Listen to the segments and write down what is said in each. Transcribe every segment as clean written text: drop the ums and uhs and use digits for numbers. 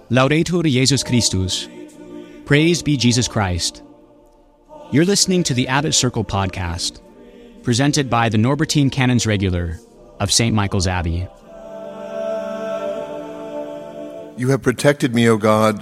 Laudetur Jesus Christus. Praise be Jesus Christ. You're listening to the Abbot Circle podcast, presented by the Norbertine Canons Regular of St. Michael's Abbey. You have protected me, O God,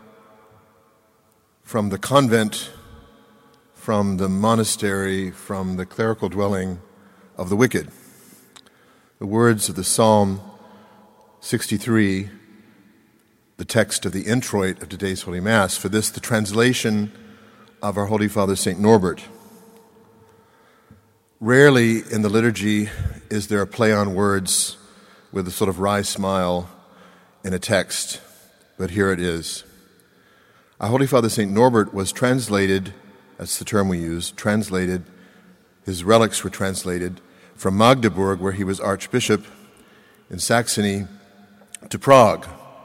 from the convent, from the monastery, from the clerical dwelling of the wicked. The words of the Psalm 63, the text of the introit of today's Holy Mass. For this, the translation of our Holy Father, St. Norbert. Rarely in the liturgy is there a play on words with a sort of wry smile in a text, but here it is. Our Holy Father, St. Norbert, was translated, that's the term we use, translated, his relics were translated from Magdeburg, where he was Archbishop in Saxony, to Prague.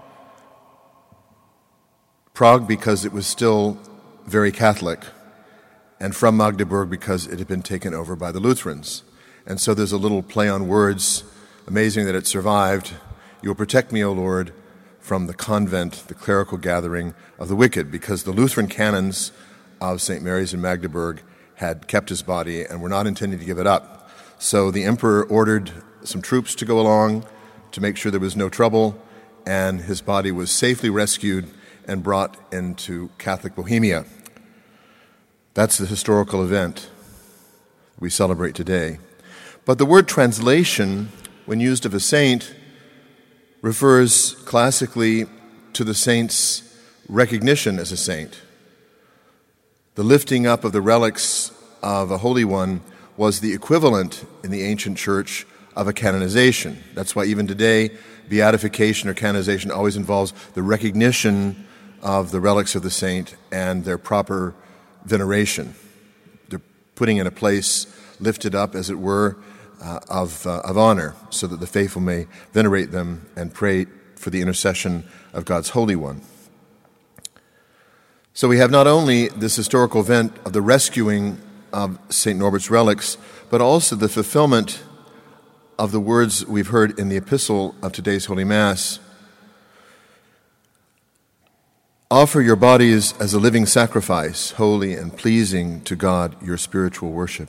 Prague because it was still very Catholic, and from Magdeburg because it had been taken over by the Lutherans. And so there's a little play on words, amazing that it survived. You will protect me, O Lord, from the convent, the clerical gathering of the wicked, because the Lutheran canons of St. Mary's in Magdeburg had kept his body and were not intending to give it up. So the emperor ordered some troops to go along to make sure there was no trouble, and his body was safely rescued and brought into Catholic Bohemia. That's the historical event we celebrate today. But the word translation, when used of a saint, refers classically to the saint's recognition as a saint. The lifting up of the relics of a holy one was the equivalent in the ancient church of a canonization. That's why even today, beatification or canonization always involves the recognition of the relics of the saint and their proper veneration. They're putting in a place lifted up, as it were, of honor, so that the faithful may venerate them and pray for the intercession of God's Holy One. So we have not only this historical event of the rescuing of St. Norbert's relics, but also the fulfillment of the words we've heard in the epistle of today's Holy Mass. Offer your bodies as a living sacrifice, holy and pleasing to God, your spiritual worship.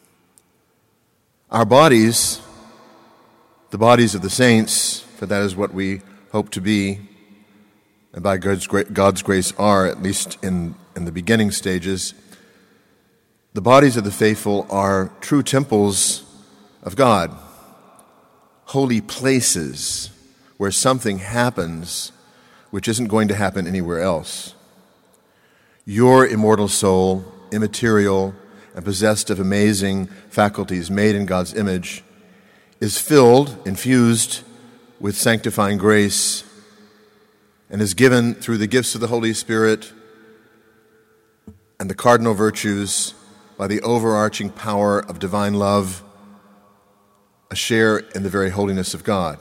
Our bodies, the bodies of the saints, for that is what we hope to be, and by God's grace are, at least in the beginning stages, the bodies of the faithful are true temples of God, holy places where something happens which isn't going to happen anywhere else. Your immortal soul, immaterial and possessed of amazing faculties made in God's image, is filled, infused with sanctifying grace, and is given through the gifts of the Holy Spirit and the cardinal virtues by the overarching power of divine love, a share in the very holiness of God.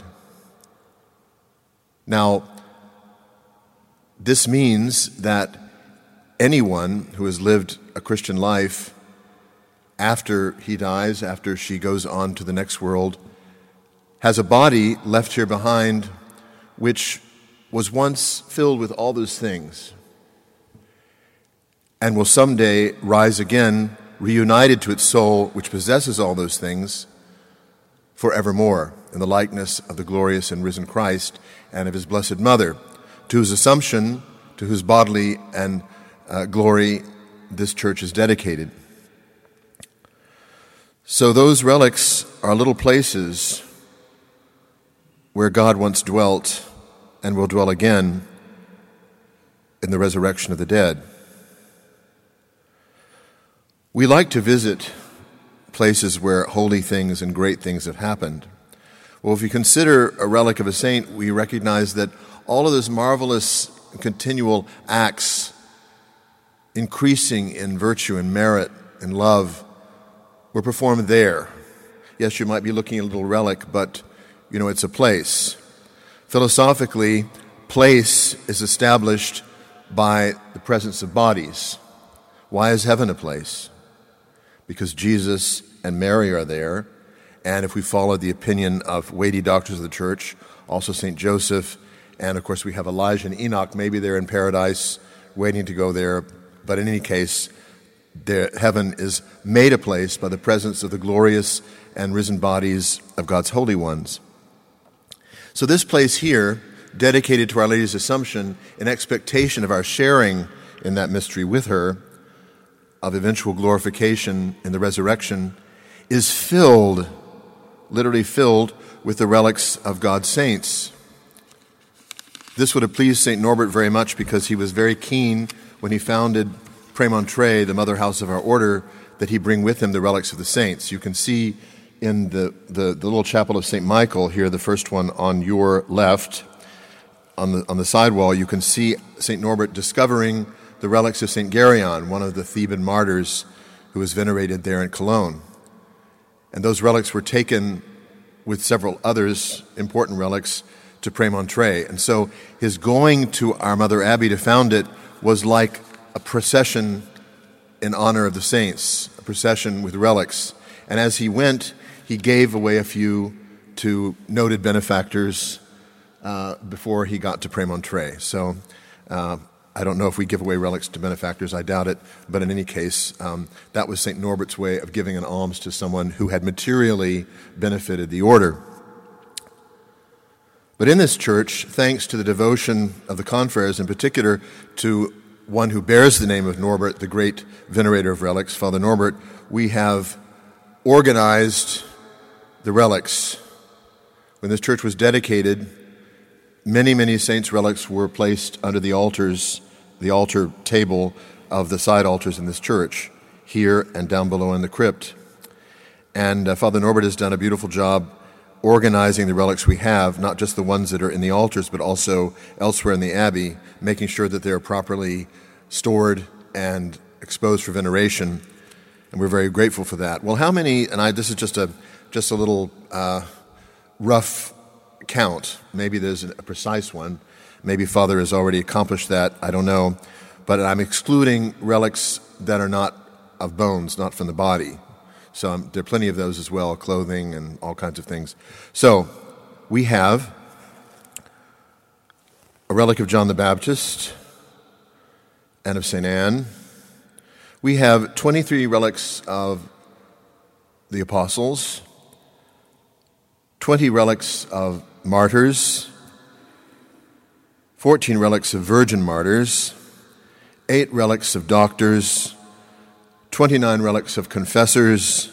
Now, this means that anyone who has lived a Christian life after he dies, after she goes on to the next world, has a body left here behind which was once filled with all those things and will someday rise again, reunited to its soul which possesses all those things forevermore in the likeness of the glorious and risen Christ and of his blessed Mother, to whose assumption, to whose bodily and glory this church is dedicated. So those relics are little places where God once dwelt and will dwell again in the resurrection of the dead. We like to visit places where holy things and great things have happened. Well, if you consider a relic of a saint, we recognize that all of those marvelous continual acts, increasing in virtue and merit and love, were performed there. Yes, you might be looking at a little relic, but, it's a place. Philosophically, place is established by the presence of bodies. Why is heaven a place? Because Jesus and Mary are there, and if we follow the opinion of weighty doctors of the church, also St. Joseph And of course we have Elijah and Enoch. Maybe they're in paradise waiting to go there. But in any case, heaven is made a place by the presence of the glorious and risen bodies of God's holy ones. So this place here, dedicated to Our Lady's Assumption in expectation of our sharing in that mystery with her, of eventual glorification in the resurrection, is filled, literally filled, with the relics of God's saints. This would have pleased St. Norbert very much because he was very keen when he founded Prémontré, the mother house of our order, that he bring with him the relics of the saints. You can see in the little chapel of St. Michael here, the first one on your left, on the side wall, you can see St. Norbert discovering the relics of St. Gerion, one of the Theban martyrs who was venerated there in Cologne. And those relics were taken with several others, important relics, to Prémontré. And so his going to our Mother Abbey to found it was like a procession in honor of the saints, a procession with relics. And as he went, he gave away a few to noted benefactors before he got to Prémontré. So I don't know if we give away relics to benefactors, I doubt it, but in any case, that was St. Norbert's way of giving an alms to someone who had materially benefited the order. But in this church, thanks to the devotion of the confreres, in particular to one who bears the name of Norbert, the great venerator of relics, Father Norbert, we have organized the relics. When this church was dedicated, many, many saints' relics were placed under the altars, the altar table of the side altars in this church, here and down below in the crypt. And Father Norbert has done a beautiful job organizing the relics we have, not just the ones that are in the altars, but also elsewhere in the Abbey, making sure that they're properly stored and exposed for veneration. And we're very grateful for that. Well, how many, and this is just a little rough count. Maybe there's a precise one. Maybe Father has already accomplished that. I don't know. But I'm excluding relics that are not of bones, not from the body. So there are plenty of those as well, clothing and all kinds of things. So we have a relic of John the Baptist and of St. Anne. We have 23 relics of the apostles, 20 relics of martyrs, 14 relics of virgin martyrs, 8 relics of doctors, 29 relics of confessors,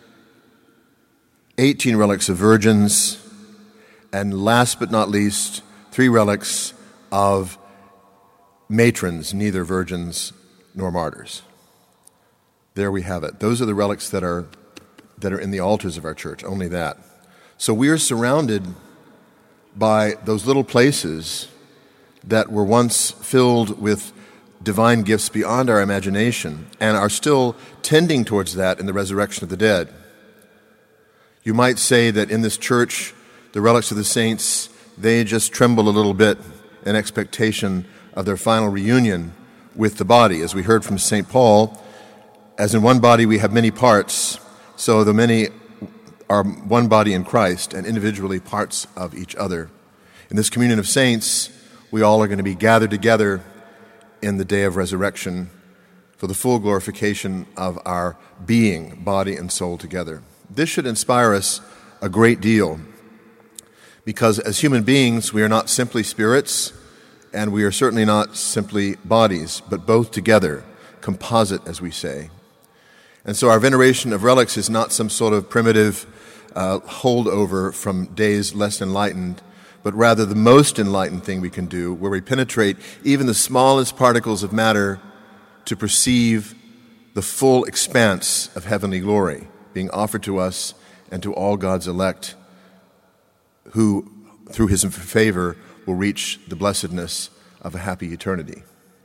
18 relics of virgins, and last but not least, 3 relics of matrons, neither virgins nor martyrs. There we have it. Those are the relics that are in the altars of our church, only that. So we are surrounded by those little places that were once filled with divine gifts beyond our imagination and are still tending towards that in the resurrection of the dead. You might say that in this church, the relics of the saints, they just tremble a little bit in expectation of their final reunion with the body. As we heard from St. Paul, as in one body we have many parts, so the many are one body in Christ and individually parts of each other. In this communion of saints, we all are going to be gathered together in the day of resurrection for the full glorification of our being, body and soul together. This should inspire us a great deal because as human beings, we are not simply spirits and we are certainly not simply bodies, but both together, composite, as we say. And so our veneration of relics is not some sort of primitive holdover from days less enlightened, but rather the most enlightened thing we can do, where we penetrate even the smallest particles of matter to perceive the full expanse of heavenly glory being offered to us and to all God's elect who, through His favor, will reach the blessedness of a happy eternity.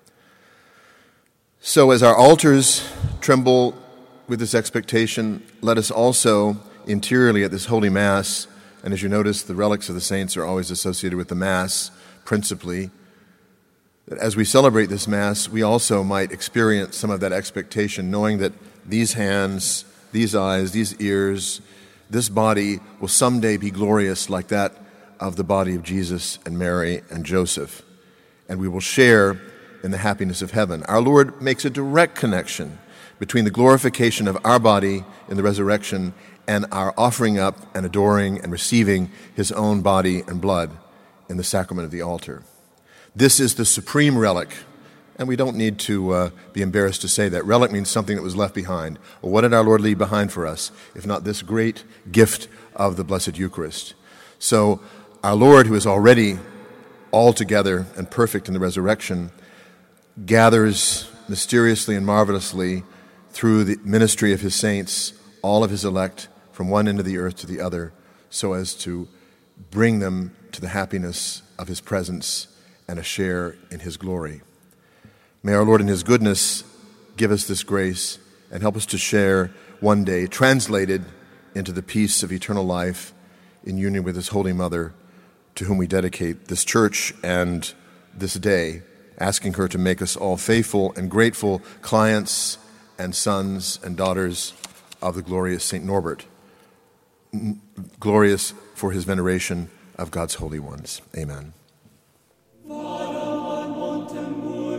So as our altars tremble with this expectation, let us also interiorly at this Holy Mass, and as you notice, the relics of the saints are always associated with the Mass, principally, that as we celebrate this Mass, we also might experience some of that expectation, knowing that these hands, these eyes, these ears, this body will someday be glorious like that of the body of Jesus and Mary and Joseph, and we will share in the happiness of heaven. Our Lord makes a direct connection between the glorification of our body in the resurrection and our offering up and adoring and receiving his own body and blood in the sacrament of the altar. This is the supreme relic, and we don't need to be embarrassed to say that. Relic means something that was left behind. Well, what did our Lord leave behind for us, if not this great gift of the Blessed Eucharist? So our Lord, who is already altogether and perfect in the resurrection, gathers mysteriously and marvelously through the ministry of his saints all of his elect from one end of the earth to the other, so as to bring them to the happiness of his presence and a share in his glory. May our Lord in his goodness give us this grace and help us to share one day, translated into the peace of eternal life in union with his Holy Mother, to whom we dedicate this church and this day, asking her to make us all faithful and grateful clients and sons and daughters of the glorious St. Norbert, glorious for his veneration of God's holy ones. Amen.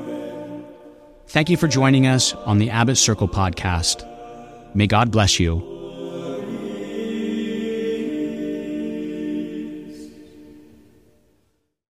Thank you for joining us on the Abbot Circle podcast. May God bless you.